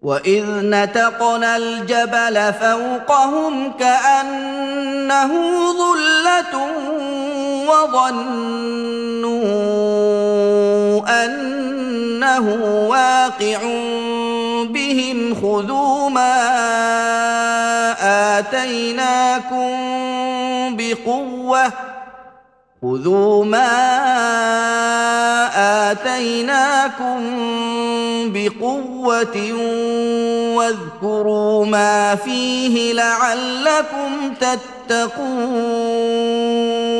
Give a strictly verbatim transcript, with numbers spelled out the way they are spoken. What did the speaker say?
وَإِذْ نَتَقْنَا الْجَبَلَ فَوْقَهُمْ كَأَنَّهُ ظُلَّةٌ وَظَنُّوا أَنَّهُ وَاقِعٌ بِهِمْ خُذُوا مَا آتَيْنَاكُم بِقُوَّةٍ خُذُوا مَا آتَيْنَاكُم بِقُوَّةٍ وَاذْكُرُوا مَا فِيهِ لَعَلَّكُمْ تَتَّقُونَ